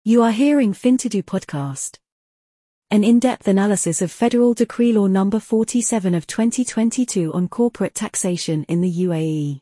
You are hearing FinToDo podcast, an in-depth analysis of Federal Decree Law No. 47 of 2022 on corporate taxation in the UAE.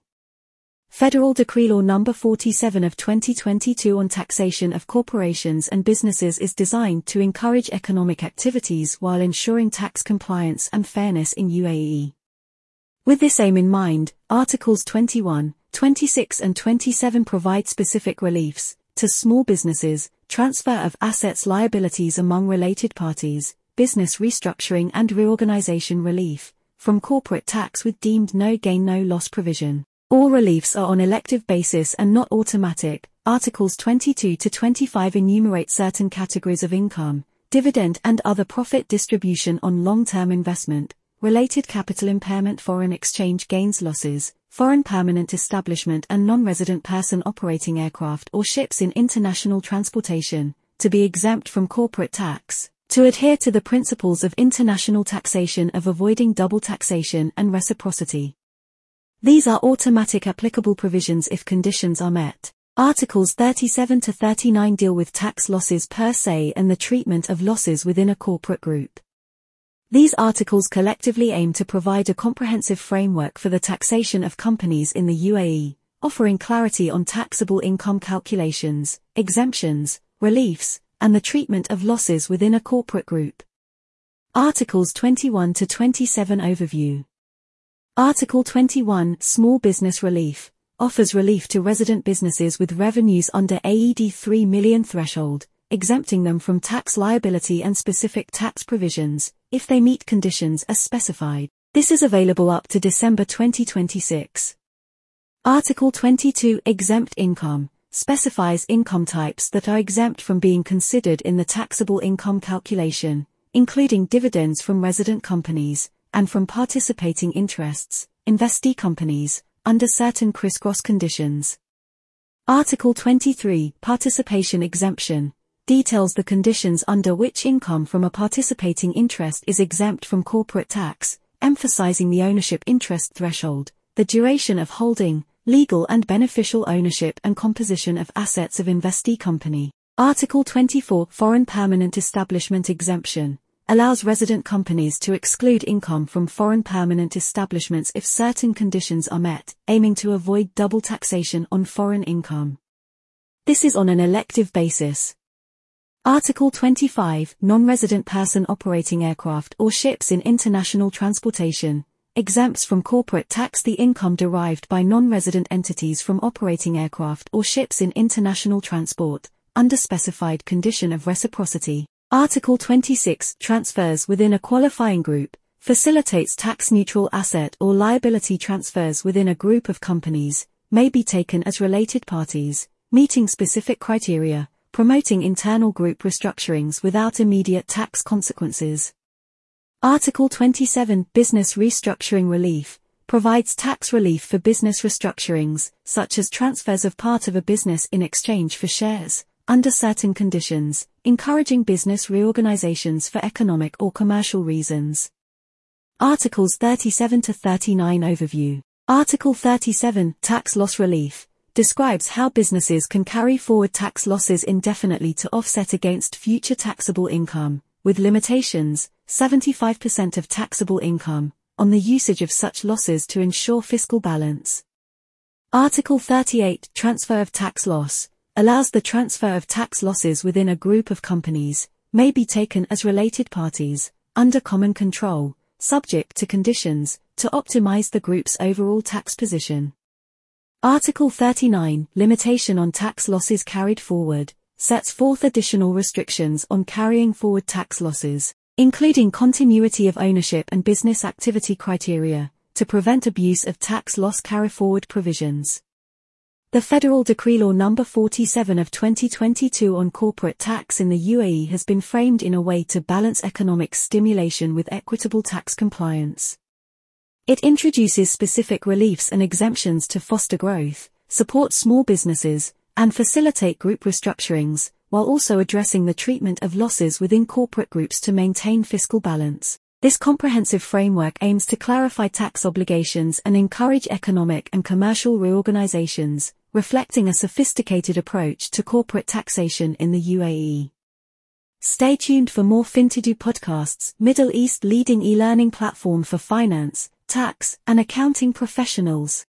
Federal Decree Law No. 47 of 2022 on taxation of corporations and businesses is designed to encourage economic activities while ensuring tax compliance and fairness in UAE. With this aim in mind, Articles 21, 26 and 27 provide specific reliefs to small businesses, transfer of assets liabilities among related parties, business restructuring and reorganization relief, from corporate tax with deemed no gain no loss provision. All reliefs are on elective basis and not automatic. Articles 22 to 25 enumerate certain categories of income, dividend and other profit distribution on long-term investment, related capital impairment, foreign exchange gains losses, foreign permanent establishment and non-resident person operating aircraft or ships in international transportation, to be exempt from corporate tax, to adhere to the principles of international taxation of avoiding double taxation and reciprocity. These are automatic applicable provisions if conditions are met. Articles 37 to 39 deal with tax losses per se and the treatment of losses within a corporate group. These articles collectively aim to provide a comprehensive framework for the taxation of companies in the UAE, offering clarity on taxable income calculations, exemptions, reliefs, and the treatment of losses within a corporate group. Articles 21 to 27 overview. Article 21, Small Business Relief, offers relief to resident businesses with revenues under AED 3 million threshold, exempting them from tax liability and specific tax provisions, if they meet conditions as specified. This is available up to December 2026. Article 22, Exempt Income, specifies income types that are exempt from being considered in the taxable income calculation, including dividends from resident companies, and from participating interests, investee companies, under certain criss-cross conditions. Article 23, Participation Exemption, details the conditions under which income from a participating interest is exempt from corporate tax, emphasizing the ownership interest threshold, the duration of holding, legal and beneficial ownership and composition of assets of investee company. Article 24, Foreign Permanent Establishment Exemption, allows resident companies to exclude income from foreign permanent establishments if certain conditions are met, aiming to avoid double taxation on foreign income. This is on an elective basis. Article 25, Non-resident person operating aircraft or ships in international transportation, exempts from corporate tax the income derived by non-resident entities from operating aircraft or ships in international transport, under specified condition of reciprocity. Article 26, Transfers within a qualifying group, facilitates tax-neutral asset or liability transfers within a group of companies, may be taken as related parties, meeting specific criteria, promoting internal group restructurings without immediate tax consequences. Article 27, Business Restructuring Relief, provides tax relief for business restructurings, such as transfers of part of a business in exchange for shares, under certain conditions, encouraging business reorganizations for economic or commercial reasons. Articles 37 to 39 overview. Article 37, Tax Loss Relief, describes how businesses can carry forward tax losses indefinitely to offset against future taxable income, with limitations, 75% of taxable income, on the usage of such losses to ensure fiscal balance. Article 38, Transfer of Tax Loss, allows the transfer of tax losses within a group of companies, may be taken as related parties, under common control, subject to conditions, to optimize the group's overall tax position. Article 39, Limitation on tax losses carried forward, sets forth additional restrictions on carrying forward tax losses, including continuity of ownership and business activity criteria, to prevent abuse of tax loss carry-forward provisions. The Federal Decree Law No. 47 of 2022 on corporate tax in the UAE has been framed in a way to balance economic stimulation with equitable tax compliance. It introduces specific reliefs and exemptions to foster growth, support small businesses, and facilitate group restructurings, while also addressing the treatment of losses within corporate groups to maintain fiscal balance. This comprehensive framework aims to clarify tax obligations and encourage economic and commercial reorganizations, reflecting a sophisticated approach to corporate taxation in the UAE. Stay tuned for more FinToDo podcasts, Middle East leading e-learning platform for finance, tax, and accounting professionals.